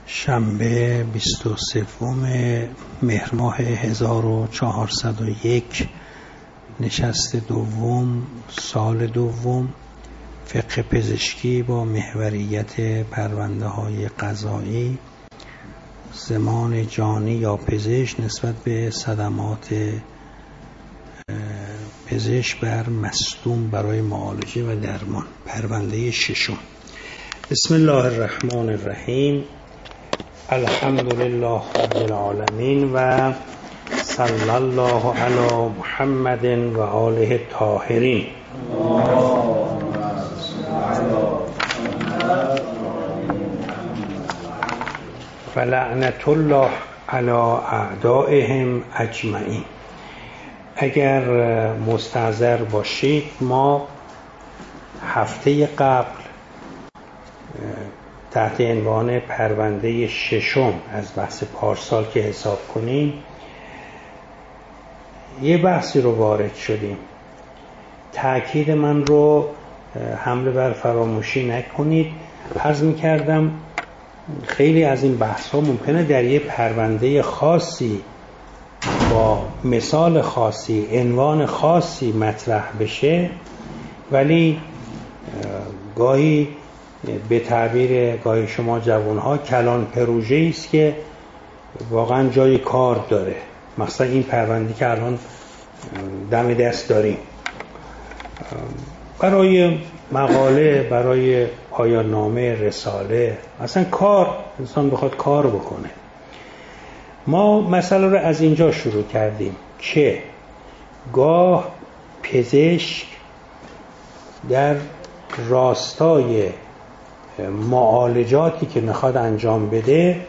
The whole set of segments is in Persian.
شنبه 23 مهر ماه 1401 نشست دوم سال دوم فقه پزشکی با محوریت پرونده های قضایی، ضمان جانی یا پزشک نسبت به صدمات پزشک بر مصدوم برای معالجه و درمان. پرونده ششم. بسم الله الرحمن الرحیم. الحمد لله رب العالمین و صلی الله علی محمد و آله الطاهرین. و لعنت الله علی اعدائهم اجمعین. اگر مستحضر باشید، ما هفته قبل تحت عنوان پرونده ششم از بحث پارسال که حساب کنیم یه بحثی رو وارد شدیم. تأکید من رو حمله بر فراموشی نکنید. عرض می‌کردم خیلی از این بحث‌ها ممکنه در یه پرونده خاصی با مثال خاصی، عنوان خاصی مطرح بشه، ولی گاهی به تعبیر گاهی شما جوانها کلان پروژه‌ای است که واقعا جای کار داره. مثلا این پرونده که الان دم دست داریم برای مقاله، برای پایان نامه، رساله، اصلا کار، انسان بخواد کار بکنه. ما مسئله رو از اینجا شروع کردیم که گاه پزشک در راستای معالجاتی که میخواد انجام بده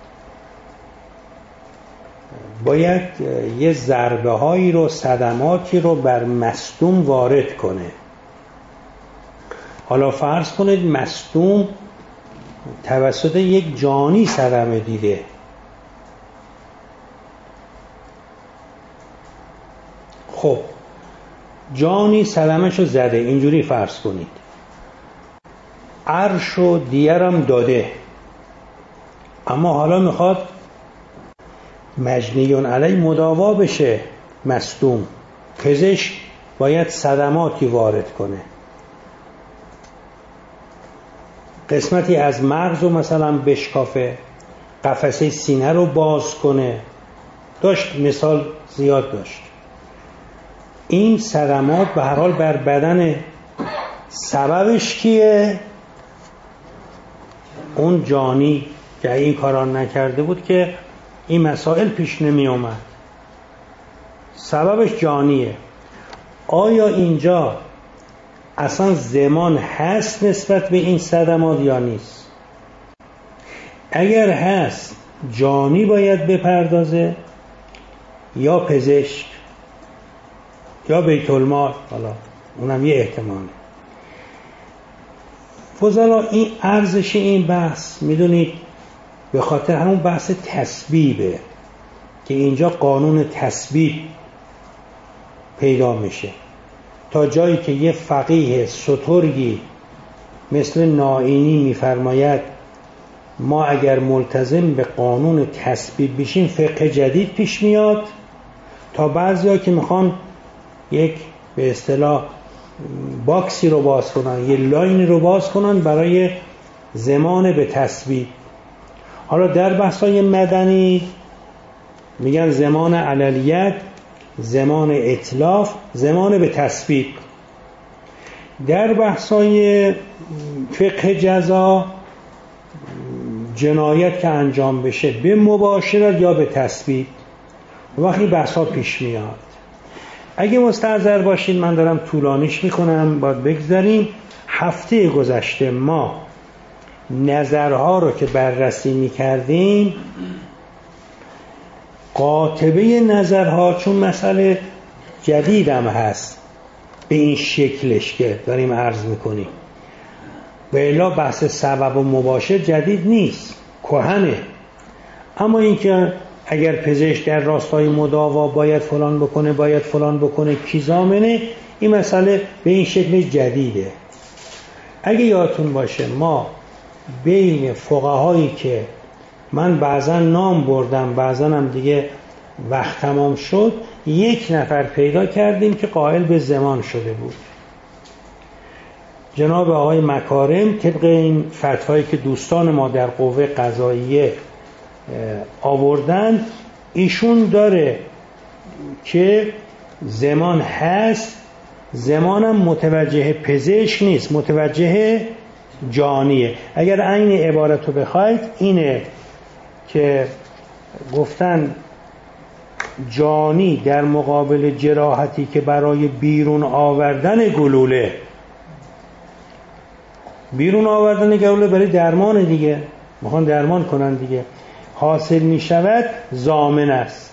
باید یه ضربه هایی رو، صدماتی رو بر مصدوم وارد کنه. حالا فرض کنید مصدوم توسط یک جانی صدمه دیده. خب جانی صدمه‌شو زده، اینجوری فرض کنید، عرش و دیرم داده، اما حالا میخواد مجنی علیه مداوا بشه مصدوم. پزشک باید صدماتی وارد کنه، قسمتی از مغز رو مثلا بشکافه، قفسه سینه رو باز کنه. داشت مثال زیاد داشت. این صدمات به هر حال بر بدن، سببش کیه؟ اون جانی که این کارا نکرده بود که این مسائل پیش نمی اومد. سببش جانیه. آیا اینجا اصلا ضمان هست نسبت به این صدمات یا نیست؟ اگر هست، جانی باید بپردازه یا پزشک یا بیت المال؟ حالا اونم یه احتماله. فضلا این ارزش این بحث میدونید به خاطر همون بحث تسبیبه که اینجا قانون تسبیب پیدا میشه. تا جایی که یه فقیه سترگی مثل نائینی میفرماید ما اگر ملتزم به قانون تسبیب بشیم فقه جدید پیش میاد، تا بعضیا که میخوان یک به اصطلاح باکسی رو باز کنن، یه لاینی رو باز کنن برای ضمان به تسبیب. حالا در بحث‌های مدنی میگن ضمان علیت، ضمان اتلاف، ضمان به تسبیب. در بحث‌های فقه جزا جنایت که انجام بشه به مباشرت یا به تسبیب، وقتی بحث‌ها پیش میاد. اگه مستحضر باشین، من دارم طولانیش میکنم، باید بگذاریم. هفته گذشته ما نظرها رو که بررسی میکردیم، قاطبه نظرها، چون مسئله جدیدم هست به این شکلش که داریم عرض میکنیم، به الا بحث سبب و مباشر جدید نیست، کهنه. اما اینکه اگر پزشک در راستای مداوا باید فلان بکنه، باید فلان بکنه، کی ضامنه، این مسئله به این شکل جدیده. اگه یادتون باشه ما بین فقهایی که من بعضا نام بردم، بعضا هم دیگه وقت تمام شد، یک نفر پیدا کردیم که قائل به زمان شده بود. جناب آقای مکارم طبق این فتوایی که دوستان ما در قوه قضاییه آوردن، ایشون داره که زمان هست، زمانم متوجه پزشک نیست، متوجه جانیه. اگر عین عبارت رو بخواید اینه که گفتن جانی در مقابل جراحتی که برای بیرون آوردن گلوله، بیرون آوردن گلوله برای درمان دیگه، میخوان درمان کنن دیگه، حاصل میشود ضامن است.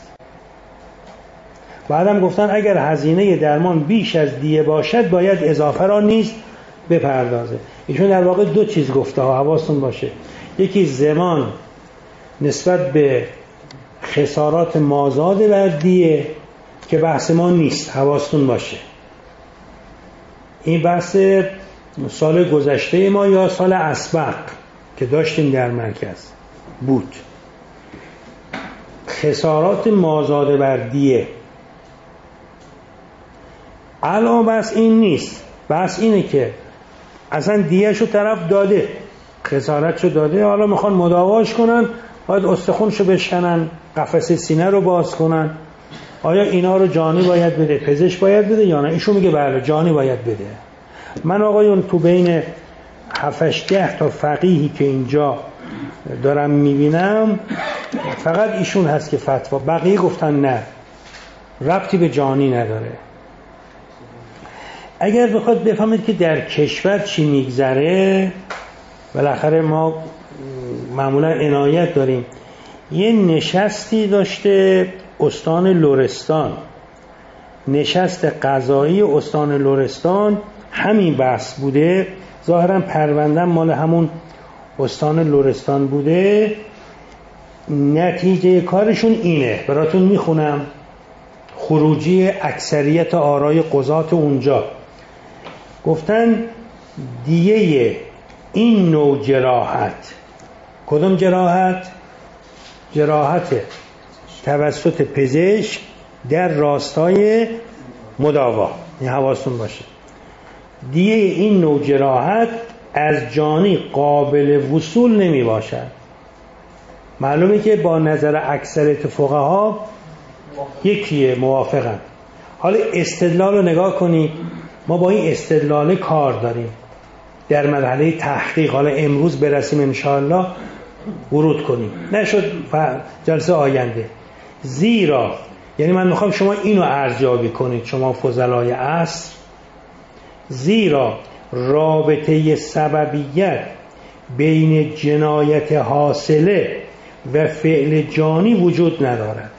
بعدم گفتن اگر هزینه درمان بیش از دیه باشد باید اضافه را نیز بپردازه. ایشون در واقع دو چیز گفته ها، حواستون باشه. یکی زمان نسبت به خسارات مازاد بر دیه که بحث ما نیست، حواستون باشه. این بحث سال گذشته ما یا سال اسبق که داشتیم در مرکز بود. خسارات مازاد بر دیه الان بحث این نیست، بحث اینه که اصلا دیهشو طرف داده، خسارتشو داده، حالا میخوان مداواش کنن، باید استخونشو بشکنن، قفسه سینه رو باز کنن. آیا اینا رو جانی باید بده، پزشک باید بده یا نه؟ ایشون میگه بله جانی باید بده. من آقایون تو بین 7-10 تا فقیهی که اینجا دارم میبینم فقط ایشون هست که فتوا، بقیه گفتن نه، ربطی به جانی نداره. اگر بخواد بفهمید که در کشور چی میگذره، بالاخره ما معمولا عنایت داریم. یه نشستی داشته استان لرستان، نشست قضایی استان لرستان، همین بحث بوده، ظاهرا پرونده مال همون استان لرستان بوده. نتیجه کارشون اینه، براتون میخونم، خروجی اکثریت آرای قضات اونجا. گفتن دیه این نوع جراحت، کدوم جراحت؟ جراحت توسط پزشک در راستای مداوا، این حواستون باشه. دیه این نوع جراحت از جانی قابل وصول نمی باشد. معلومه که با نظر اکثریت فقها یکیه، موافقن. حالا استدلال رو نگاه کنید، ما با این استدلال کار داریم در مرحله تحقیق. حالا امروز برسیم انشاءالله ورود کنیم، نشد جلسه آینده. زیرا یعنی من میخوام شما اینو ارزیابی کنید، شما فضلای عصر، زیرا رابطه سببیت بین جنایت حاصله و فعل جانی وجود ندارد.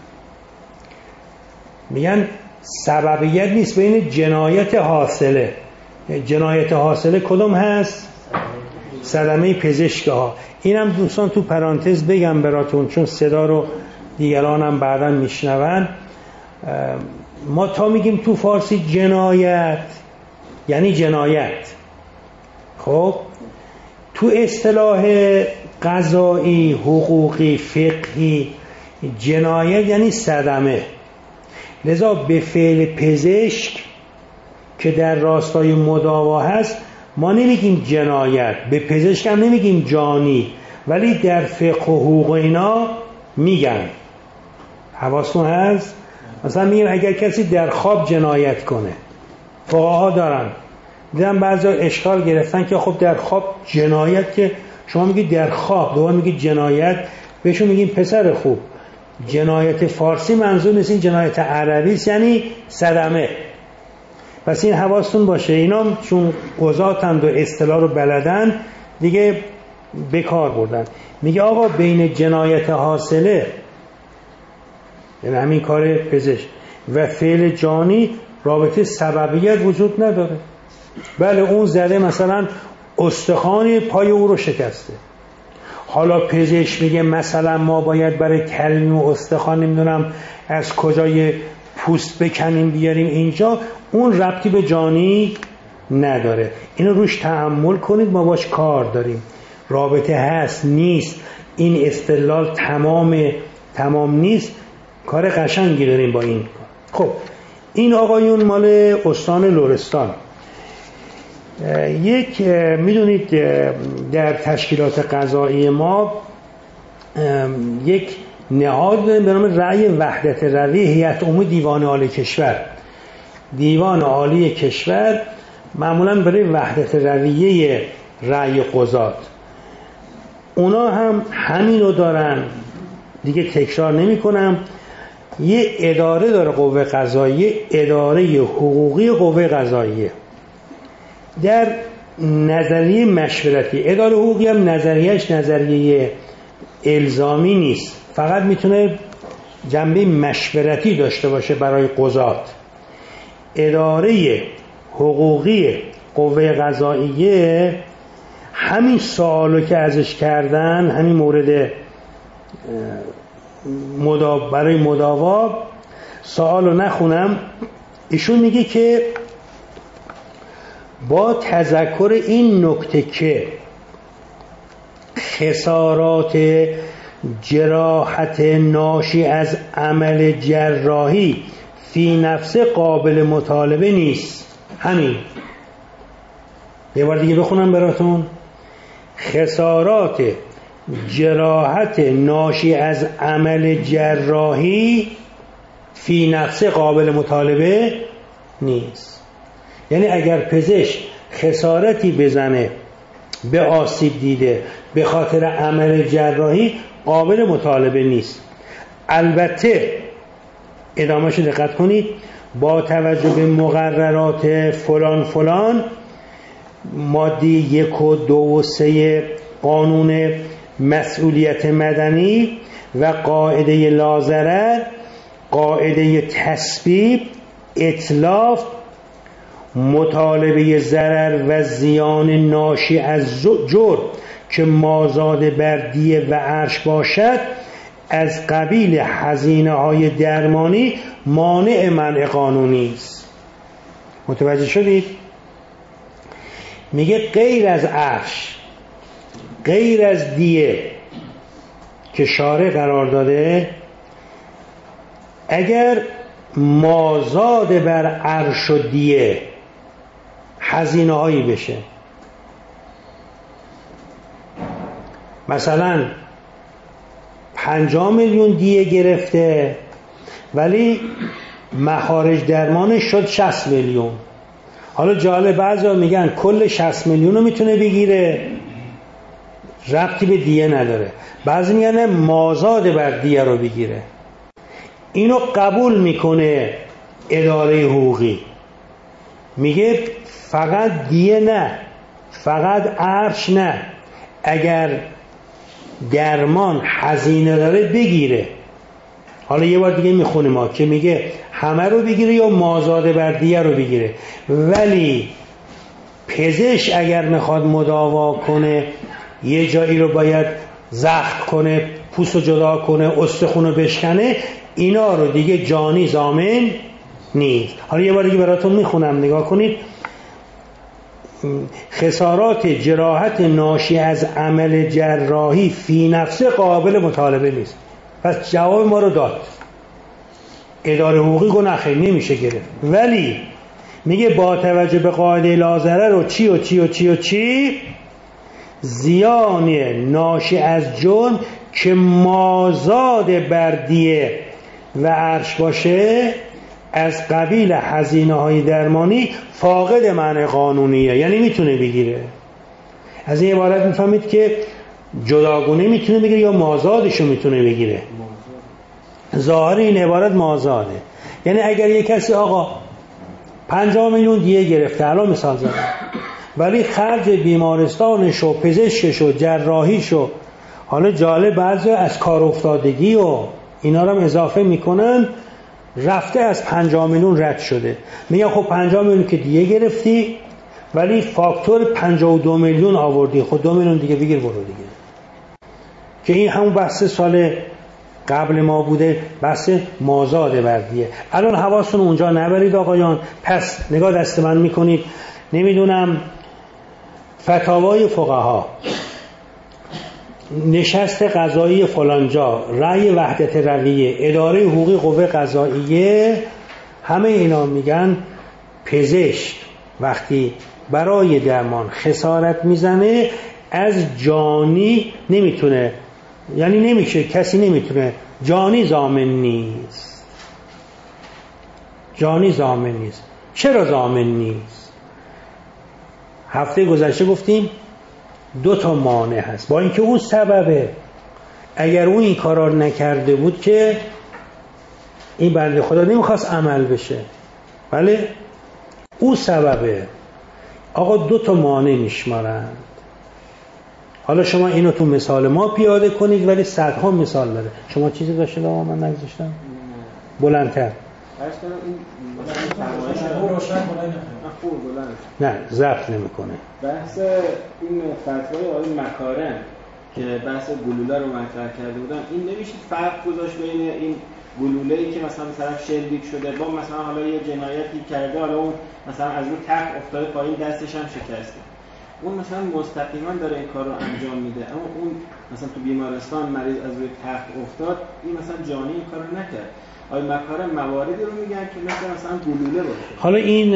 میگن سببیت نیست بین جنایت حاصله. جنایت حاصله کدوم هست؟ صدمه پزشکه ها. اینم دوستان تو پرانتز بگم براتون، چون صدا رو دیگرانم بعداً میشنون. ما تا میگیم تو فارسی جنایت یعنی جنایت، خب تو اصطلاح قضایی، حقوقی، فقهی جنایت یعنی صدمه. لذا به فعل پزشک که در راستای مداوا هست ما نمیگیم جنایت، به پزشک هم نمیگیم جانی، ولی در فقه و حقوق اینا میگن. حواستون هست؟ مثلا میگیم اگر کسی در خواب جنایت کنه، فقها دارن، دیدم بعضی اشکال گرفتن که خب در خواب جنایت، که شما میگید در خواب، دوباره میگید جنایت، بهشون میگیم پسر خوب، جنایت فارسی منظور نیست، این جنایت عربی است، یعنی صدمه. پس این حواستون باشه، اینا چون قضاتند و اصطلاح رو بلدن دیگه بکار بردن. میگه آقا بین جنایت حاصله، یعنی همین کار پزشک، و فعل جانی رابطه سببیت وجود نداره. بله اون زده مثلا استخوان پای او رو شکسته، حالا پزشک میگه مثلا ما باید برای کلمی و استخوان نمیدونم از کجای پوست بکنیم بیاریم اینجا، اون ربطی به جانی نداره. اینو روش تأمل کنید، ما باش کار داریم. رابطه هست نیست، این استدلال تمام نیست. کار قشنگی داریم با این. خب این آقایون مال استان لرستان. یک میدونید در تشکیلات قضایی ما یک نهاد به نام رأی وحدت روی هیئت عمومی دیوان عالی کشور. دیوان عالی کشور معمولا برای وحدت رویه رأی قضات، اونا هم همینو دارن دیگه، تکرار نمی کنم. یه اداره داره قوه قضاییه، اداره حقوقی قوه قضاییه. در نظریه مشورتی، اداره حقوقی هم نظریهش نظریه الزامی نیست، فقط میتونه جنبه مشورتی داشته باشه برای قضات. اداره حقوقی قوه قضاییه همین سوالو که ازش کردن، همین مورد برای مداوا، سوالو نخونم، ایشون میگه که با تذکر این نکته که خسارات جراحت ناشی از عمل جراحی فی نفسه قابل مطالبه نیست. همین، یه بار دیگه بخونم براتون. خسارات جراحت ناشی از عمل جراحی فی نفسه قابل مطالبه نیست. یعنی اگر پزشک خسارتی بزنه به آسیب دیده به خاطر عمل جراحی، قابل مطالبه نیست. البته ادامهش دقت کنید، با توجه به مقررات فلان فلان، ماده 1 و 2 و 3 قانون مسئولیت مدنی و قاعده لاضرر، قاعده تسبیب، اتلاف، مطالبه ضرر و زیان ناشی از جرم که مازاد بر دیه و عرش باشد از قبیل هزینه‌های درمانی مانع منع قانونی است. متوجه شدید؟ میگه غیر از عرش، غیر از دیه که شارع قرار داده، اگر مازاد بر عرش و دیه هزینه هایی بشه، مثلا 50 میلیون دیه گرفته ولی مخارج درمانش شد 60 میلیون. حالا جالب، بعضیا میگن کل 60 میلیون رو میتونه بگیره، ربطی به دیه نداره. بعضی میگن مازاد بر دیه رو بگیره. اینو قبول میکنه اداره حقوقی، میگه فقط دیه نه، فقط عرش نه، اگر درمان هزینه داره بگیره. حالا یه بار دیگه میخونیم ما که میگه همه رو بگیره یا مازاد بر دیه رو بگیره. ولی پزشک اگر میخواد مداوا کنه، یه جایی رو باید زخم کنه، پوست رو جدا کنه، استخون رو بشکنه، اینا رو دیگه جانی ضامن نیست. حالا یه بار دیگه براتون میخونم، نگاه کنید. خسارات جراحت ناشی از عمل جراحی فی نفسه قابل مطالبه نیست. پس جواب ما رو داد. اداره حقوقی گفت نه خیلی نمیشه گرفت، ولی میگه با توجه به قاعده لاضرر و چی و چی و چی و چی، زیان ناشی از جرم که مازاد بر دیه و عرش باشه از قبیل هزینه های درمانی فاقد معنی قانونیه، یعنی میتونه بگیره. از این عبارت میفهمید که جداگونه میتونه بگیره یا مازادشو میتونه بگیره. ظاهر این عبارت مازاده، یعنی اگر یک کسی آقا 50 میلیون دیه گرفته، الان مثال زدم، ولی خرج بیمارستانش و پزشکش و جراحیش و حالا جالب بعضی از کار افتادگی و اینا رو هم اضافه میکنن، رفته از 50 میلیون رد شده. میگن خب 50 میلیون که دیگه گرفتی ولی فاکتور 52 میلیون آوردی، خب 2 میلیون دیگه بگیر برو دیگه. که این همون بحث سال قبل ما بوده، بحث مازاد بر دیه. الان حواستون اونجا نبرید آقایان. پس نگاه دست من میکنید، نمیدونم فتاوای فقها نشست قضایی فلانجا، رأی وحدت رویه، اداره حقوقی قوه قضاییه، همه اینا میگن پزشک وقتی برای درمان خسارت میزنه از جانی نمیتونه، یعنی نمیشه، کسی نمیتونه، جانی ضامن نیست. جانی ضامن نیست. چرا ضامن نیست؟ هفته گذشته گفتیم 2 مانع هست، با اینکه اون سببه. اگر اون این کارا نکرده بود که این بنده خدا نمیخواست عمل بشه، بله اون سببه. آقا 2 مانع میشمارند. حالا شما اینو تو مثال ما پیاده کنید، ولی صدها مثال داره. شما چیزی داشته آقا من نگذاشتم؟ بلندتر. نه ضبط نمیکنه. بحث این فتوای آقای مکارم که بحث گلوله رو مطرح کرده بودن، این نمیشه فرق گذاشت بین این گلوله‌ای که مثلا طرف شلیک شده با مثلا حالا یه جنایتی کرده، حالا اون مثلا از رو تخت افتاده پایین دستش هم شکسته، اون مثلا مستقیما داره این کار رو انجام میده، اما اون مثلا تو بیمارستان مریض از روی تخت افتاد، این مثلا جانی این کار رو نکرد. آقای مکارم مواردی رو میگن که مثلا گلوله باشه. حالا این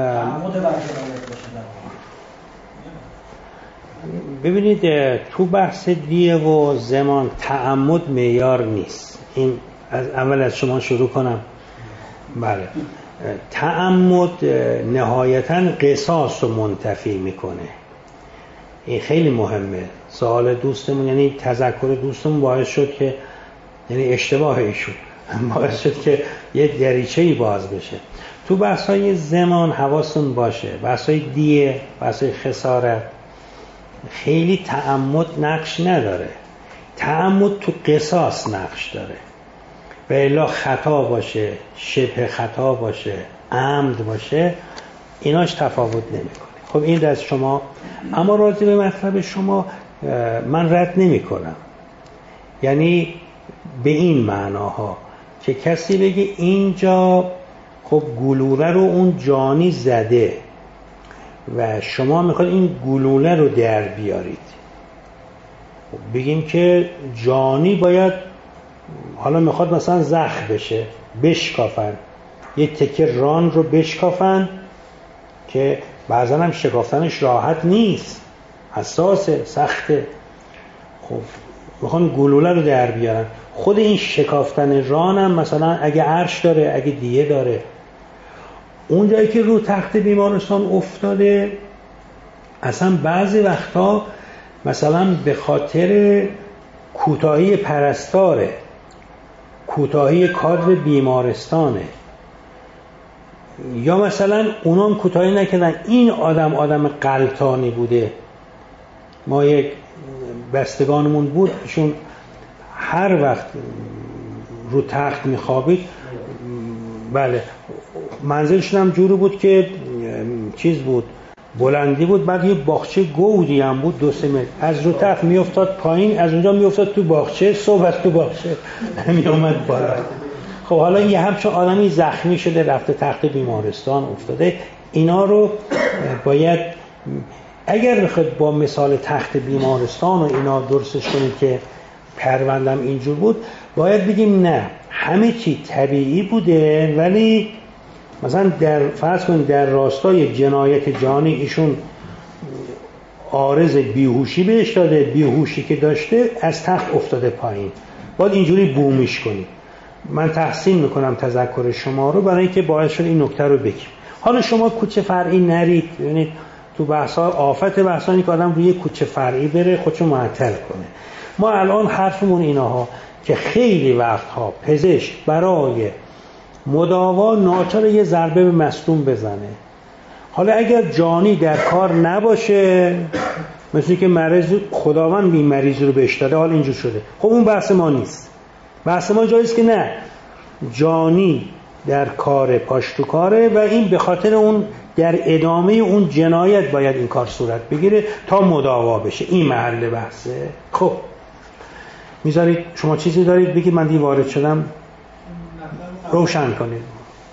ببینید تو بحث دیه و زمان تعمد معیار نیست. این از اول از شما شروع کنم. بله، تعمد نهایتاً قصاص رو منتفی میکنه. این خیلی مهمه. سوال دوستمون، یعنی تذکر دوستمون باعث شد که، یعنی اشتباه ایشون باعث شد که یه دریچه‌ای باز بشه. تو بحث‌های زمان حواستون باشه، بحث‌های دیه، بحث‌های خسارت خیلی تعمد نقش نداره. تعمد تو قصاص نقش داره. به الا خطا باشه، شبه خطا باشه، عمد باشه، ایناش تفاوت نمیکنه. خب این دست شما. اما راجع به مطلب شما من رد نمی کنم، یعنی به این معناها که کسی بگه اینجا خب گلوله رو اون جانی زده و شما میخواد این گلوله رو در بیارید، خب بگیم که جانی باید، حالا میخواد مثلا زخم بشه، بشکافن، یه تکه ران رو بشکافن که بعضا هم شکافتنش راحت نیست، حساسه، سخته. خب میخوان گلوله رو در بیارن. خود این شکافتن ران هم مثلا اگه عرش داره، اگه دیه داره، اون جایی که رو تخت بیمارستان افتاده، اصلا بعضی وقتا مثلا به خاطر کوتاهی پرستاره، کوتاهی کادر بیمارستانه، یا مثلا اونام کوتاهی نکردن، این آدم غلطانی بوده. ما یک بستگانمون بود، ایشون هر وقت رو تخت میخوابید، بله منزلشون هم جوری بود که چیز بود، بلندی بود، بعد یه باغچه گودی هم بود 2-3 متر، از رو تخت میافتاد پایین، از اونجا میافتاد تو باغچه، صبح از تو باغچه میامد بالا. خب حالا یه همچون آدمی زخمی شده رفته تخت بیمارستان افتاده. اینا رو باید، اگر بخواید با مثال تخت بیمارستان و اینا درستش کنید که پروندم اینجور بود، باید بگیم نه، همه چی طبیعی بوده، ولی مثلا در فرض کنید در راستای جنایت جانی ایشون عارض بیهوشی بهش داده، بیهوشی که داشته از تخت افتاده پایین، باید اینجوری بومیش کنید. من تحسین میکنم تذکر شما رو، برای اینکه باعث شد این نکته رو بگیم. حالا شما کوچه فرعی نرید. ببینید تو بحث‌ها آفت بحثانی که آدم روی کوچه فرعی بره خودشو معطل کنه. ما الان حرفمون ایناها که خیلی وقتها پزشک برای مداوا ناچار یه ضربه به مصدوم بزنه. حالا اگر جانی در کار نباشه، مثل که مریض خداوند بی مریض رو بهش داده، حالا اینجور شده، خب اون بحث ما نیست. بحث ما جاییست که نه، جانی در کار، پاش تو کاره، و این به خاطر اون در ادامه اون جنایت باید این کار صورت بگیره تا مداوا بشه. این محل بحثه. خب میذارید شما چیزی دارید بگید؟ من دی وارد شدم، روشن کنید.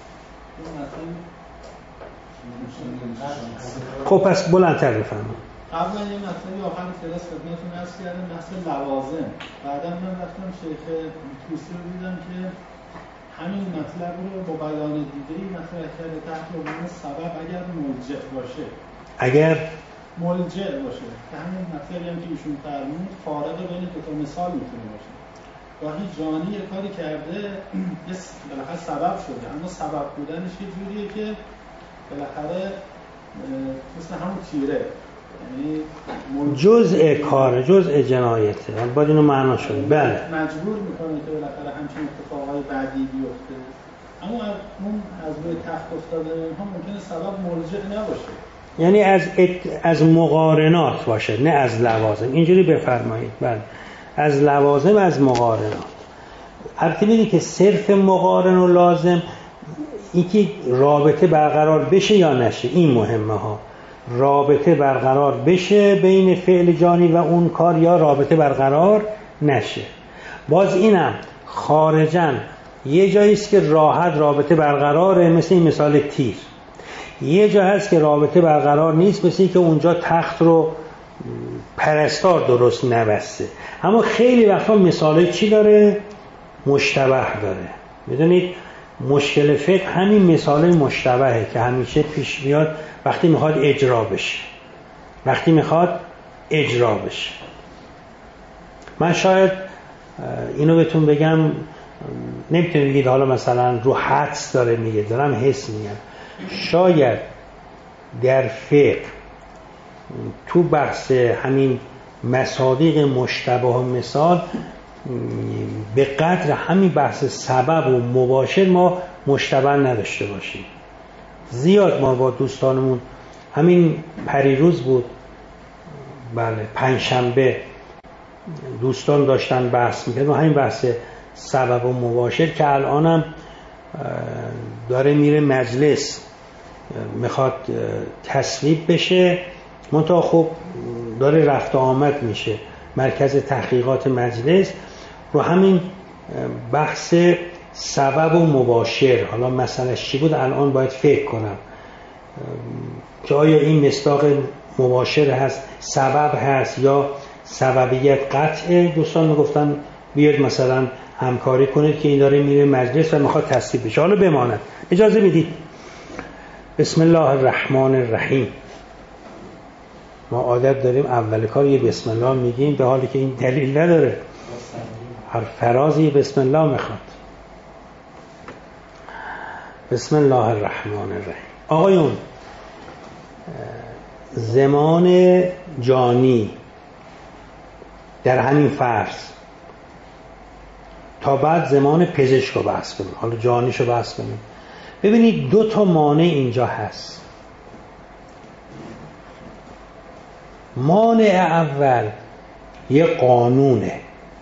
خب پس بلندتر بفرمایید. قبلا یه مطلبی آخر کلاس خدمتتون عرض کردم بحث لوازم. بعدا من رفتم شیخ توسی رو دیدم که همین مطلب رو با بیان دیگه‌ای مطرح کرده تحت عنوان سبب اگر ملجأ باشه. اگر ملجأ باشه که همین مطلبی هم که ایشون فرمود فارق بین دو تا مثال میتونه باشه. گاهی جانی یه کاری کرده بالاخره سبب شده، اما سبب بودنش یه جوریه که بالاخره مثل همون تیره، یعنی جزء کاره، جزء جنایته، باید اینو معنا شد. بله مجبور میکنه که بالاخره همچین اتفاقای بعدی بیفته، اما اون از روی تخت افتاده ها ممکنه سبب مرجع نباشه، یعنی از مقارنات باشه نه از لوازم. اینجوری بفرمایید. بله از لوازم، از مقارنات. البته می‌دونید که صرف مقارن و لازم اینکه رابطه برقرار بشه یا نشه، این مهمه ها. رابطه برقرار بشه بین فعل جانی و اون کار یا رابطه برقرار نشه. باز اینم خارجاً یه جایی است که راحت رابطه برقراره، مثل این مثال تیر. یه جا هست که رابطه برقرار نیست، مثل این که اونجا تخت رو پرستار درست نبسته. اما خیلی وقتا مثالای چی داره؟ مشتبه داره. میدونید مشکل فقه همین مثالای مشتبهه که همیشه پیش میاد وقتی میخواد اجرا بشه. من شاید اینو بهتون بگم، نمیتونید بگید حالا مثلا رو حدس داره میگه، دارم حس میگم. شاید در فقه تو بحث همین مصادیق مشتبه و مثال به قدر همین بحث سبب و مباشر ما مشتبه نداشته باشیم. زیاد ما با دوستانمون همین پریروز بود، بله پنجشنبه، دوستان داشتن بحث میکردن و همین بحث سبب و مباشر که الانم داره میره مجلس، میخواد تصویب بشه، منتها خب داره رفت آمد میشه. مرکز تحقیقات مجلس رو همین بحث سبب و مباشر، حالا مسئله چی بود الان باید فکر کنم که آیا این مصداق مباشر هست، سبب هست یا سببیت قطعه. دوستان میگفتن بیاد مثلا همکاری کنید که این داره میره مجلس و میخواد تصویب بشه. حالا بماند، اجازه بدید. بسم الله الرحمن الرحیم. ما عادت داریم اول کار یه بسم الله میگیم، به حالی که این دلیل نداره، هر فرازی بسم الله میخواد. بسم الله الرحمن الرحیم. آقایون، زمان جانی در همین فرض تا بعد زمان پزشک رو بحث کنیم، حالا جانیش رو بحث کنیم. ببینید دو تا مانع اینجا هست. مانع اول یه قانونه،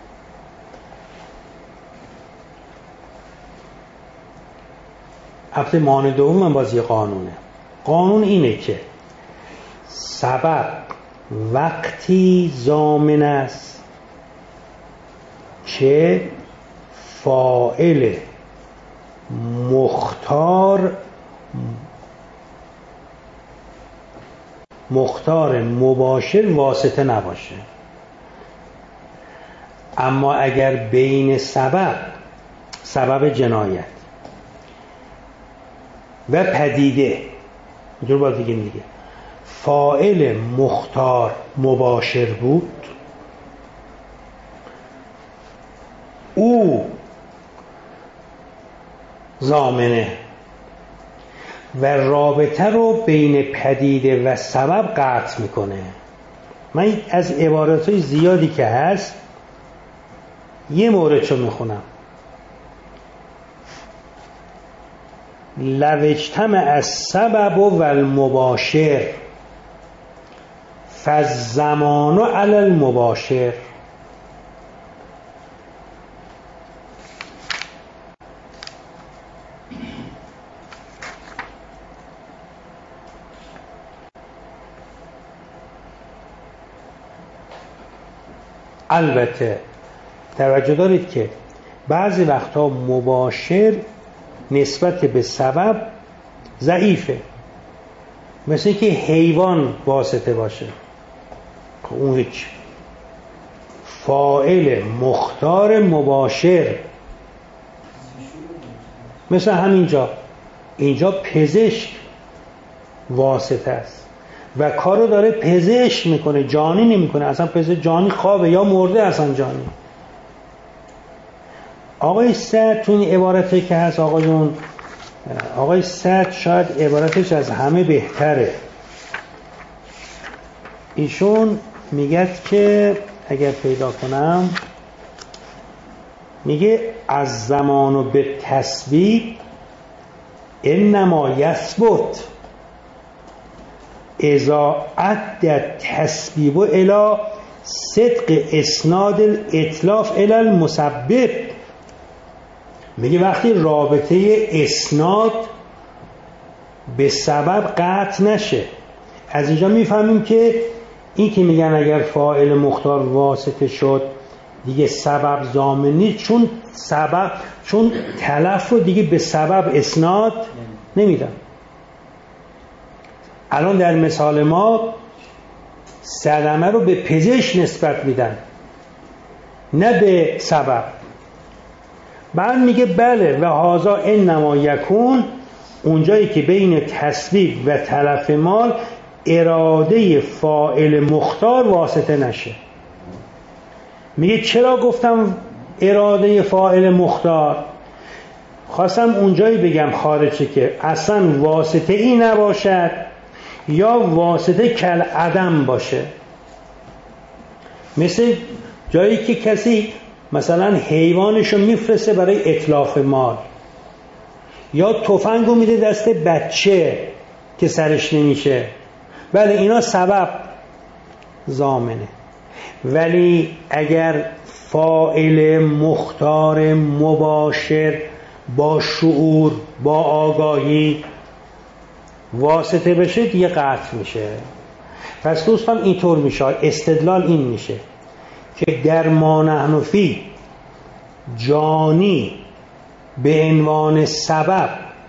البته مانع دوم هم باز یه قانونه. قانون اینه که سبب وقتی ضامن است که فاعل مختار مباشر واسطه نباشه. اما اگر بین سبب جنایت و پدیده، اینجور باید بگیم دیگه، فاعل مختار مباشر بود، او ضامنه و رابطه رو بین پدیده و سبب قطع میکنه. من از عباراتای زیادی که هست یه موردشو میخونم. لو اجتمع السبب و المباشر فالزمان علی المباشر. البته توجه دارید که بعضی وقتا مباشر نسبت به سبب ضعیفه، مثل که حیوان واسطه باشه. اون هیچ. فاعل مختار مباشر مثل همینجا، اینجا پزشک واسطه است و کارو داره پزشک میکنه، جانی نمیکنه. اصلا پزشک جانی خوابه یا مرده اصلا جانی. آقای سعد تو این عبارتی که هست آقای سعد شاید عبارتش از همه بهتره. ایشون میگه که اگر پیدا کنم، میگه از زمان به تثبیت انما یثبت اذا ادى تسبیب الی صدق اسناد الاتلاف الی المسبب. میگه وقتی رابطه اسناد به سبب قطع نشه. از اینجا میفهمیم که این که میگن اگر فاعل مختار واسطه شد دیگه سبب ضامن نیست، چون تلف رو دیگه به سبب اسناد نمیدن. الان در مثال ما صدمه رو به پزشک نسبت میدن نه به سبب. بعد میگه بله و هذا انما یکون، اونجایی که بین تسبیب و تلف مال اراده فاعل مختار واسطه نشه. میگه چرا گفتم اراده فاعل مختار؟ خواستم اونجایی بگم خارجه که اصلا واسطه ای نباشد یا واسطه کل عدم باشه. مثل جایی که کسی مثلا حیوانشو میفرسته برای اتلاف مال یا تفنگو میده دست بچه که سرش نمیشه. بله اینا سبب ضامنه، ولی اگر فاعل مختار مباشر با شعور با آگاهی واسطه بشه دیگه قطع میشه. پس دوستان اینطور میشه، استدلال این میشه که در ما نحن فی جانی به عنوان سبب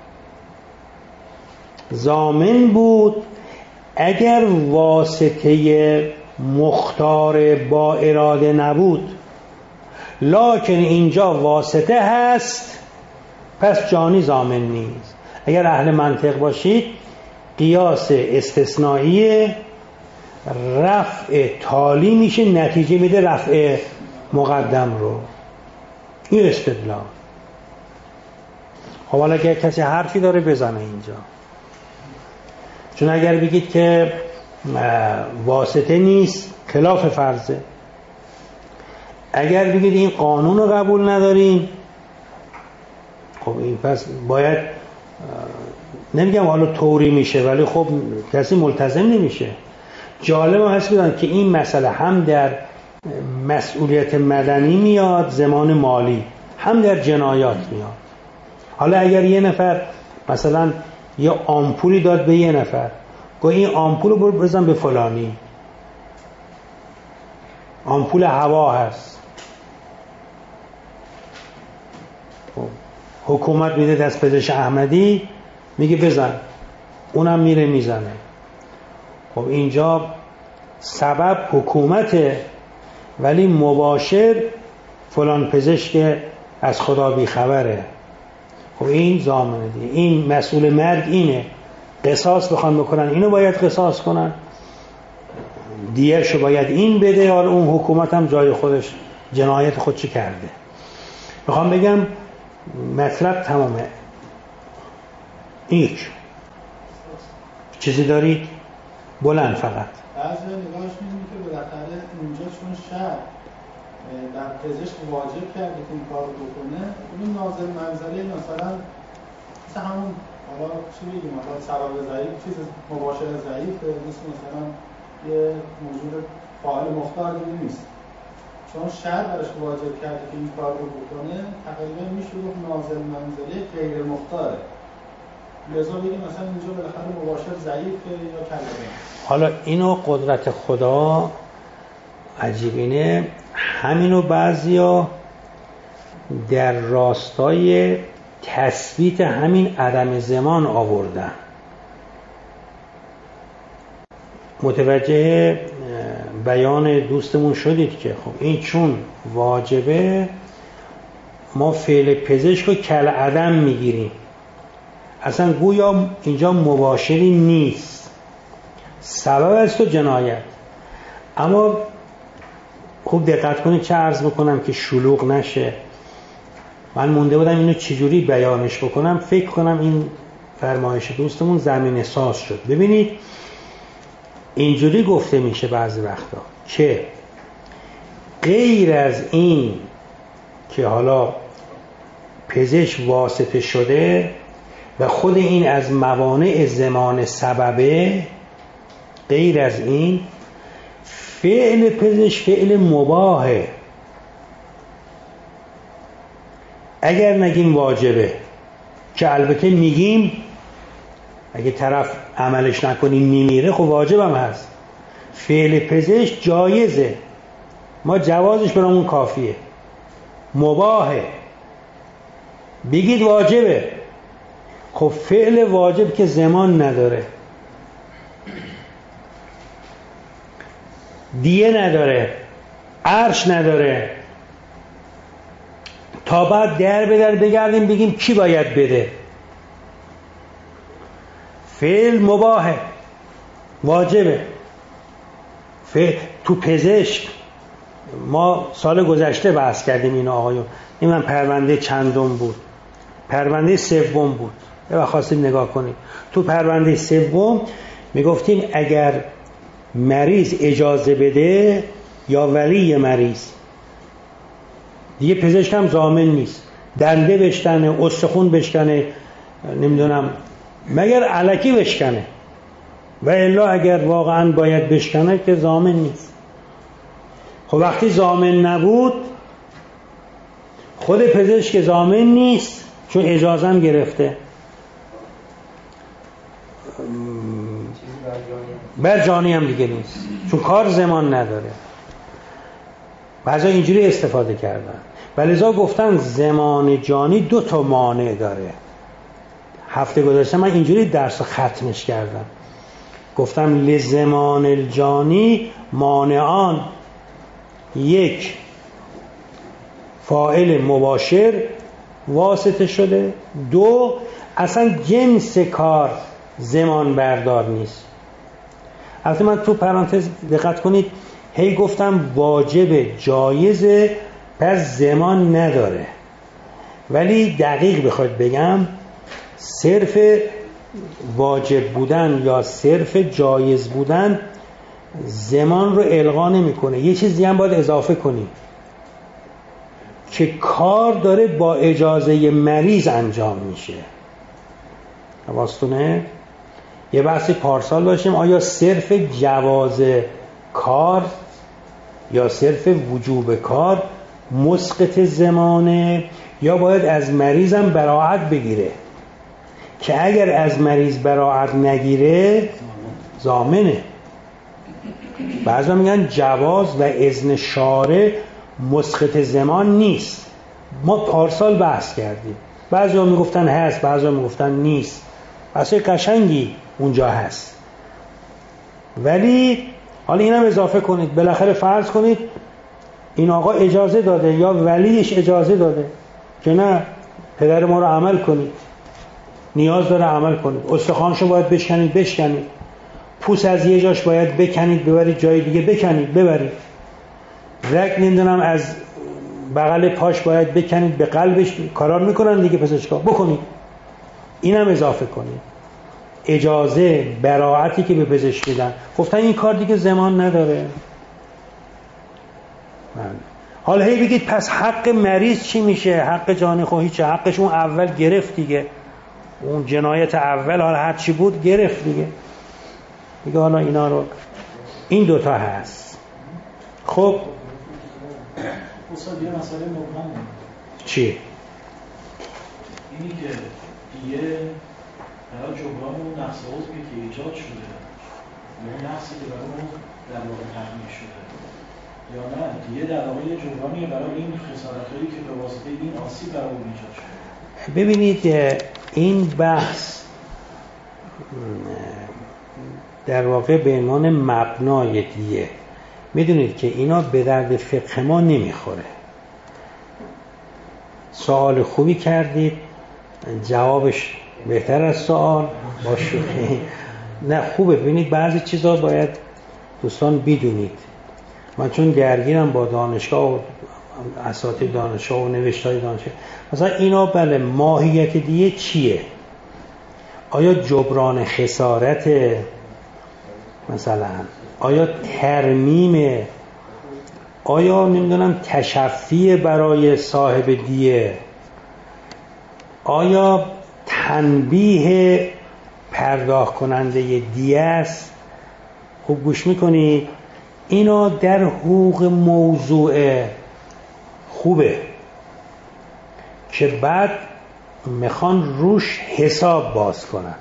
ضامن بود اگر واسطه مختار با اراده نبود، لکن اینجا واسطه هست پس جانی ضامن نیست. اگر اهل منطق باشید قیاس استثنایی رفع تالی میشه، نتیجه میده رفع مقدم رو. این استدلال. خب حالا اگر کسی حرفی داره بزنه اینجا، چون اگر بگید که واسطه نیست خلاف فرضه. اگر بگید این قانون رو قبول نداریم، خب این پس باید، نمیگم حالا طوری میشه ولی خب کسی ملتزم نمیشه. جالب هست بدن که این مسئله هم در مسئولیت مدنی میاد زمان مالی، هم در جنایات میاد. حالا اگر یه نفر مثلا یه آمپولی داد به یه نفر، گویا این آمپول رو برو بزن به فلانی، آمپول هوا هست، خب حکومت میده دست پزشک احمدی میگه بزن، اونم میره میزنه. خب اینجا سبب حکومته ولی مباشر فلان پزشک از خدا بیخبره. خب این ضامنه دیگه. این مسئول مرگ اینه. قصاص بخوان بکنن اینو باید قصاص کنن، دیرشو باید این بده. حالا اون حکومت هم جای خودش جنایت خودش کرده. میخوام بگم مطلب تمامه. هیچ چیزی دارید؟ بلند فقط. بعضی نگاهش می‌بینی که بالاخره اونجا چون شهر در پزشک واجب کرده که این کار رو بکنه، اون نازل منزله مثلا همون حالا چی بگیم، حالا سبب ضعیف، چیز مباشر ضعیف، مثلا یه موجود فاعل مختار دیگه نیست. چون شهر براش واجب کرده که این کار رو بکنه، تقریبا میشه گفت نازل منزله غیر مختاره. لذا بگیم مثلا اینجا بالاخره مباشر ضعیفه یا کلمه. حالا اینو قدرت خدا عجیب اینه، همینو بعضیا در راستای تثبیت همین عدم زمان آوردن. متوجه بیان دوستمون شدید که خب این چون واجبه ما فعل پزشک رو کالعدم میگیریم، اصلا گویا اینجا مباشری نیست، سبب است و جنایت. اما خوب دقت کنید چه عرض بکنم که شلوغ نشه. من مونده بودم اینو چجوری بیانش بکنم، فکر کنم این فرمایش دوستمون زمین ساز شد. ببینید اینجوری گفته میشه بعضی وقتا که غیر از این که حالا پزشک واسطه شده و خود این از موانع زمان سببه، غیر از این فعل پزشک فعل مباهه. اگر نگیم واجبه، که البته میگیم اگه طرف عملش نکنیم میمیره، خب واجبم هست. فعل پزشک جایزه، ما جوازش برامون کافیه. مباهه بگید واجبه، خب فعل واجب که زمان نداره، دیه نداره، عرش نداره، تا بعد در به در بگردیم بگیم کی باید بده. فعل مباهه، واجبه. تو پزشک ما سال گذشته بحث کردیم اینو آقایون، این من پرونده چندم بود؟ پرونده سوم بود. یا خواستیم نگاه کنیم تو پرونده سوم میگفتیم اگر مریض اجازه بده یا ولی مریض، دیگه پزشک هم ضامن نیست، دنده بشکنه، استخون بشکنه، نمیدونم مگر الکی بشکنه، و الا اگر واقعا باید بشکنه که ضامن نیست. خب وقتی ضامن نبود، خود پزشک ضامن نیست چون اجازه هم گرفته، برجانی هم دیگه نیست چون کار زمان نداره. بعضا اینجوری استفاده کردن، ولذا گفتن زمان جانی 2 تا مانع داره. هفته گذشته من اینجوری درس رو ختمش کردم، گفتم لزمان الجانی مانعان: 1 فاعل مباشر واسطه شده، 2 اصلا جنس کار زمان بردار نیست. البته من تو پرانتز دقت کنید هی گفتم واجب جایزه پس زمان نداره، ولی دقیق بخواد بگم صرف واجب بودن یا صرف جایز بودن زمان رو الغا نمیکنه. یه چیزی هم باید اضافه کنیم که کار داره با اجازه مریض انجام میشه. حواستونه؟ یه بحثی پارسال داشتیم آیا صرف جواز کار یا صرف وجوب کار مسقط زمانه، یا باید از مریضم براعت بگیره، که اگر از مریض براعت نگیره ضامنه. بعضا میگن جواز و اذن شارع مسقط زمان نیست. ما پارسال بحث کردیم، بعضا میگفتن هست، بعضا میگفتن نیست. اصلا قشنگی اونجا هست، ولی حالا اینم اضافه کنید. بالاخره فرض کنید این آقا اجازه داده یا ولیش اجازه داده که نه پدر ما رو عمل کنید، نیاز داره عمل کنید، استخوانشو باید بشکنید، پوست از یه جاش باید بکنید ببرید جای دیگه بکنید ببرید، رگ نمیدونم از بغل پاش باید بکنید به قلبش، کارا میکنن دیگه پزشکا، بکنید. اینم اضافه کنید. اجازه براعتی که به پزشک میدن، گفتن این کار دیگه زمان نداره. حالا هی بگید پس حق مریض چی میشه؟ حق جانی خواهی چه؟ حقش اون اول گرفت دیگه، اون جنایت اول حالا هر چی بود گرفت دیگه. حالا اینا رو، این 2 تا هست. خب استاد یه مسئله مبهم چی؟ اینی که دیگه برای جبران اون نقص عضوی که ایجاد شده، اون نقصی که برای اون در واقع تحمیل شده، یا نه دیگه در واقع یه جبرانیه برای این خسارت‌هایی که به واسطه این آسیب برای اون ایجاد شده. ببینید این بحث در واقع به عنوان مبنای دیه میدونید که اینا به درد فقه ما نمیخوره. سوال خوبی کردید، جوابش بهتر از سوال با شوخی. نه خوبه، ببینید بعضی چیزا باید دوستان بدونید. من چون درگیرم با دانشگاه و اساتید دانشگاه و نوشتای دانشگاه، مثلا اینا بله ماهیت دیگه چیه؟ آیا جبران خسارت، مثلا آیا ترمیم، آیا نمیدونم تشفی برای صاحب دیه، آیا تنبیه پرداخت کننده دیه است؟ خوب گوش میکنید، اینا در حقوق موضوع خوبه که بعد میخوان روش حساب باز کنن.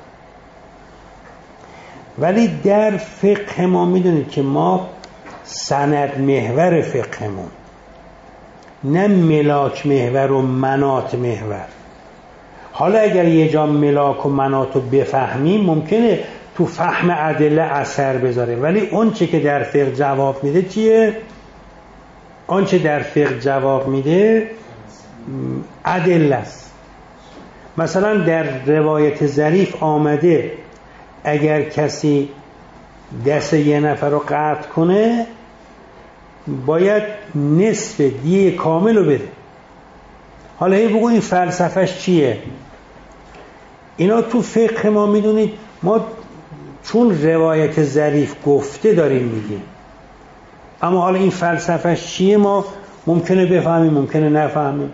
ولی در فقه ما میدونید که ما سند محور فقهمون، نه ملاک محور و مناط محور. حالا اگر یه جا ملاک و مناط رو بفهمیم ممکنه تو فهم ادله اثر بذاره، ولی اون چه که در فقه جواب میده چیه؟ اون چه در فقه جواب میده ادله است. مثلا در روایت ظریف آمده اگر کسی دست یه نفر رو قطع کنه باید نصف دیه کامل رو بده. حالا هی بگو این فلسفهش چیه؟ اینا تو فقه ما میدونید ما چون روایت ظریف گفته داریم میگیم، اما حالا این فلسفهش چیه ما ممکنه بفهمیم ممکنه نفهمیم.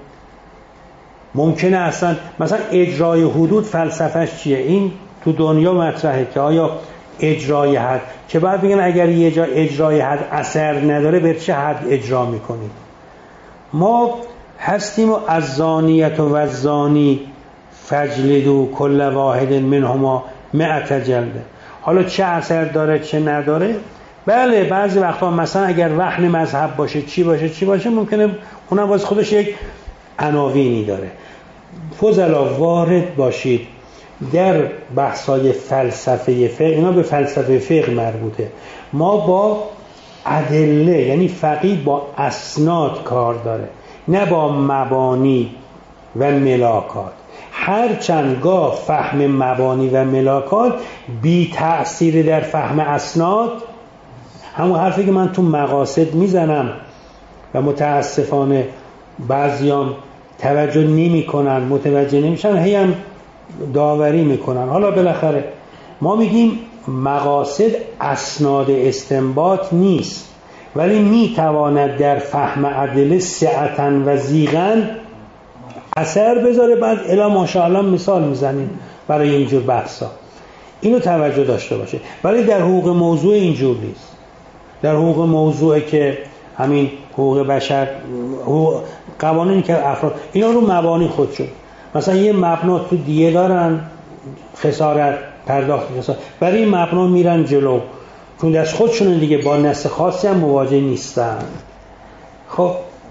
ممکنه اصلا مثلا اجرای حدود فلسفهش چیه؟ این تو دنیا مطرحه که آیا اجرای حد، که بعد بگن اگر یه جا اجرای حد اثر نداره بر چه حد اجرا میکنید؟ ما هستیم و از زانیت و الزانی فجلدوا کل واحد منهما 100 جلده. حالا چه اثر داره چه نداره؟ بله بعضی وقتا مثلا اگر وحن مذهب باشه چی باشه ممکنه اونم باز خودش یک عناوینی داره. فضلا وارد باشید در بحثای فلسفه فقه، اینا به فلسفه فقه مربوطه. ما با ادله، یعنی فقیه با اسناد کار داره، نه با مبانی و ملاکات. هرچند گاه فهم مبانی و ملاکات بی تأثیر در فهم اسناد، همون حرفی که من تو مقاصد میزنم و متاسفانه بعضیام توجه نمی کنن، متوجه نمیشن، هی هم داوری میکنن. حالا بالاخره ما میگیم مقاصد اسناد استنباط نیست، ولی میتواند در فهم ادله سعتاً و زیغاً اثر بذاره. بعد الا ماشاءالله مثال میزنیم برای اینجور بحثا، اینو توجه داشته باشه. ولی در حقوق موضوع اینجور نیست. در حقوق موضوع که همین حقوق بشر، قوانینی که افراد اینا رو مبانی خودشون، مثلا یه مبنا تو دیه دارن، خسارت، پرداخت خسارت، برای این مبنا میرن جلو چون دست خودشون دیگه، با نص خاصی هم مواجه نیستن. خب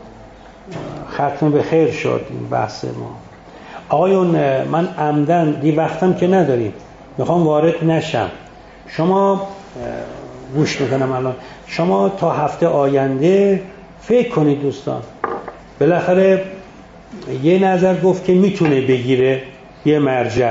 ختم به خیر شد این بحث ما. آقایون من عمدن دی وقتم که نداریم میخوام وارد نشم. شما گوش میکنم الان، شما تا هفته آینده فکر کنید دوستان. بالاخره یه نظر گفت که میتونه بگیره یه مرجع،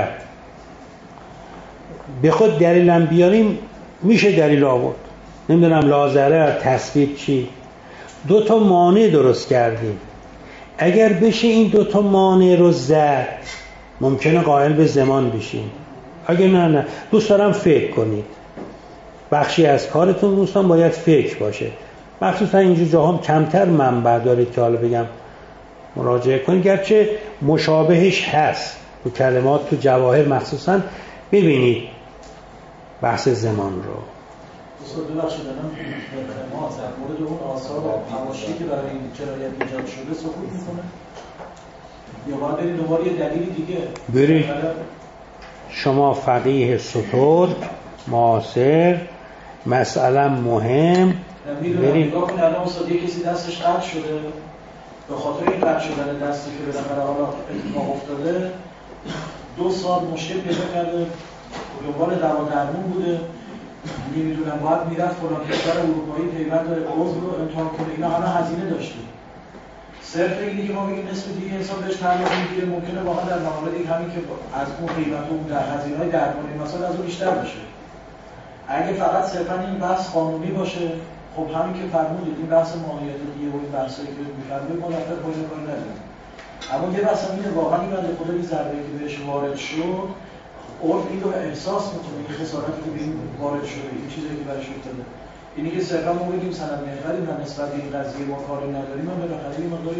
به خود دلیلم بیاریم میشه دلیل آورد، نمیدونم لازره تصویب چی، 2 مانع درست کردیم. اگر بشه این 2 مانع رو زد ممکنه قائل به زمان بشیم. اگر نه دوست دارم فکر کنید. بخشی از کارتون دوستان باید فکر باشه، مخصوصا اینجور جاها کمتر منبع دارید که حالا بگم مراجعه کنید، گرچه مشابهش هست تو کلمات، تو جواهر مخصوصا. ببینید بحث زمان رو استاد ببخشید الان ما در مورد اون آثار و حواشی که برای این جنایت ایجاد شده سکوت میکنه یا باید برید دوباره یه دلیل دیگه برید؟ شما فقیه سترگ معاصر مسئله مهم برید نگاه کنید. الان استاد یه کسی دستش قطع شده، به خاطر این قطع شدن دستی که بالاخره حالا اتفاق افتاده 2 سال مشکل پیدا کرده، دنبال دوا درمون بوده، نمیدونم باید میرفت فلان کشور اروپایی پیوند عضو رو امتحان کنه، اینا همه هزینه داشته. صرف اینی که ما بگیم نصف دیگه انسان بهش تعلق میگیره، ممکنه واقعا در مواردی همین که از اون قیمت اون در هزینه‌های درمانی مثلا از اون بیشتر بشه. اگه فقط صرفا این بحث قانونی باشه، خب همین که فرمودید این بحث ماهیت دیگه و این بحثایی که می‌فرمایید ما نظر با این کار نداریم. اما یه بحث اینه واقعا این بنده خدا این ضربه‌ای که بهش وارد شد، عرف این رو احساس می‌کنه، این خسارتی که به این وارد شده، این چیزی که براش افتاده. اینی که صرفا ما بگیم سند محوری و نسبت به این قضیه ما کاری نداریم، من بالاخره این مقداری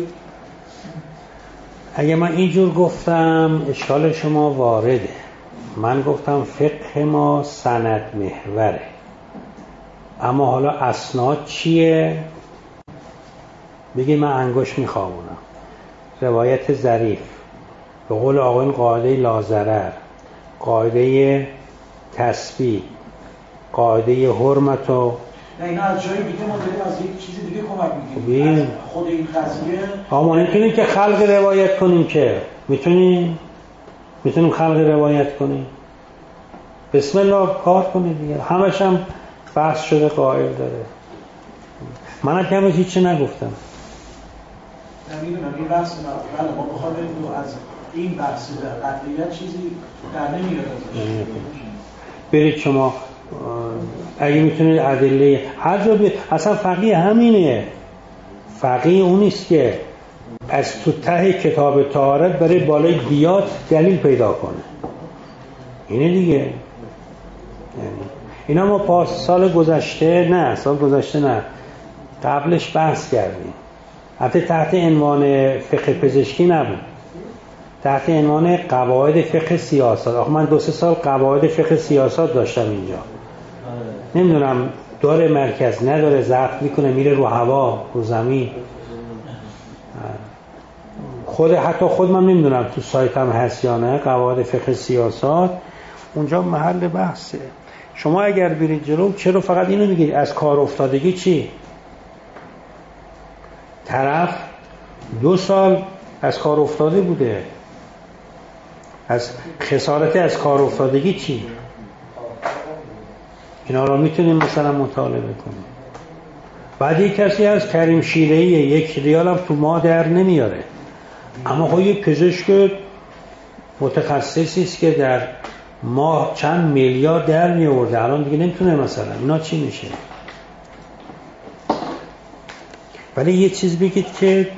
اگه من اینجور گفتم اشکال شما وارده. من گفتم فقه ما سند محوره، اما حالا اسناد چیه؟ بگید من انگشت میخوابونم. روایت ظریف، به قول آقایون قاعده لازرر، قاعده تثبیت، قاعده حرمت و نه اینا از جای دیگه ما داریم از یک چیزی دیگه کمک میگیریم. خود این قضیه ما نمیتونیم که خلق روایت کنیم، که میتونیم خلق روایت کنیم. بسم الله کار کنید دیگه. همش هم بحث شده قائل داره. من هم هیچی نگفتم. نمیدونم این بحث بله ما بخوام بریم از این بحث در قطعیت چیزی در نمیاد. برید شما اگه میتونید ادله هر جا اصلا فقیه همینه. فقیه اونیست که از تو ته کتاب طهارت برای بالای بیات دلیل پیدا کنه. اینه دیگه. اینا ما سال گذشته نه قبلش بحث کردیم. حتی تحت عنوان فقه پزشکی نبود، تحت عنوان قواعد فقه سیاست. آخه من 2-3 سال قواعد فقه سیاست داشتم اینجا. نمیدونم داره مرکز نداره، ضبط میکنه میره رو هوا، رو زمین. حتی خود من نمیدونم تو سایتم هست یا نه. قواعد فقه سیاست اونجا محل بحثه. شما اگر برید جلو چرا فقط اینو میگید از کار افتادگی چی؟ طرف 2 سال از کار افتاده بوده، از خسارت از کار افتادگی چی؟ اینا رو میتونیم مثلا مطالعه کنیم. بعد یک کسی از کریم شیره‌ای 1 ریال هم تو ماه در نمیاره، اما خب یک پزشک متخصصی است که در ماه چند میلیارد در میورده، الان دیگه نمیتونه مثلا. اینا چی میشه؟ ولی یه چیز بگید که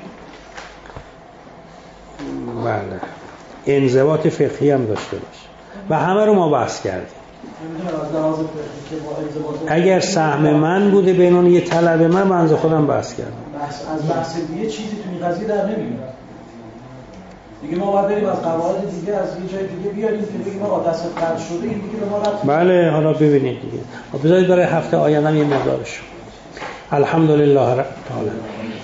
بله انضباط فقهی هم داشته باشه و همه رو ما بحث کردیم. اگر سهم من بوده بین اون یه طلب من بنز خودم بحث کردم. از بحث دیگه چیزی تو این قضیه در نمیاد دیگه. ما باید بریم از قواعد دیگه از یه جای دیگه بیاریم که بگیم آقا دست قرض شده این دیگه به ما ربط. بله حالا ببینید دیگه. بذارید برای هفته آینده یه مقدارش. الحمدلله رب العالمین.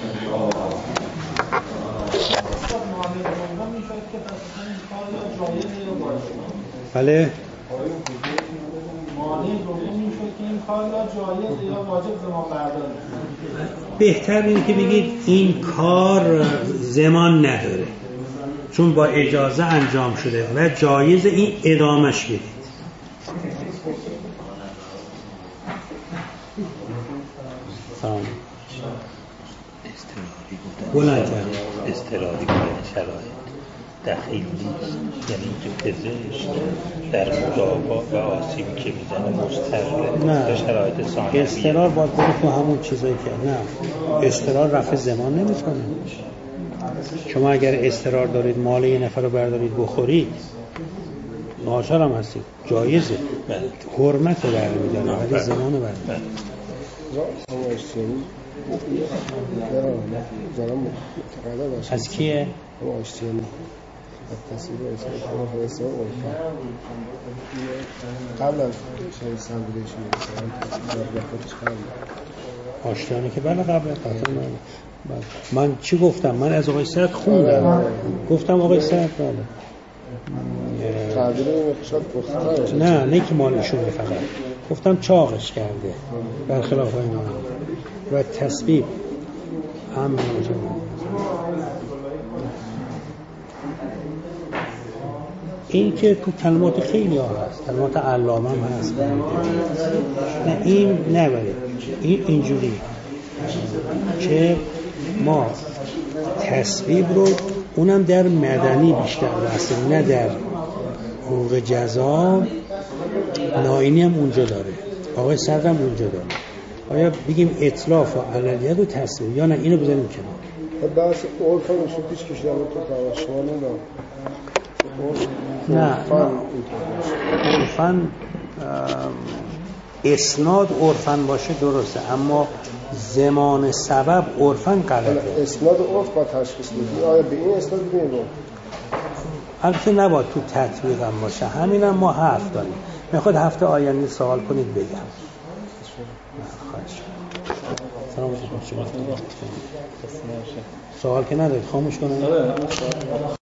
بله بهتر اینه که بگید این کار زمان نداره چون با اجازه انجام شده و جایز این ادامش بدید. اضطراری بودن شرایط دخیل نیست، یعنی که پزشک در مداوا و آسیبی که میزنه مضطره نه. شرایط ثانویه اضطرار باید بره تو همون چیزایی که نه اضطرار رفع زمان نمیکنه. شما اگر اضطرار دارید مال یه نفر رو بردارید بخورید ناچار هم هستید، جایزه، حرمت رو برمیداره ولی زمان رو برمیداره. از کیه؟ قبل از شهید سندریشی آشتیانی که بله قبل قطعا من چی گفتم؟ من از آقای سعد خوندم گفتم آقای سعد بله نه که مالشونه فقط گفتم چاقش کرده برخلاف اینا و تسبیب هم این که تو کلمات خیلی ها هست، کلمات علامه هم هست. نه این نبرید، این اینجوری که ما تصویب رو اونم در مدنی بیشتر بحثه، نه در حقوق جزا. ناینی هم اونجا داره، آقای صدر هم اونجا داره. آیا بگیم اطلاف و عللیت و تصویب یا نه اینو بذاریم کنار؟ بحث عرف هم شو پیش کشیدن تو شما نه عرفاً اسناد عرفاً باشه درسته، اما زمان سبب عرفاً غلطه. اسناد عرف با تشخیص بدی آیا به این اسناد میگم البته نباید تو تطبیق هم باشه. همین هم ما حرف داریم. میخواد هفته آینده سوال کنید بگم. سلام علیکم. سوال که ندارید خاموش کنید.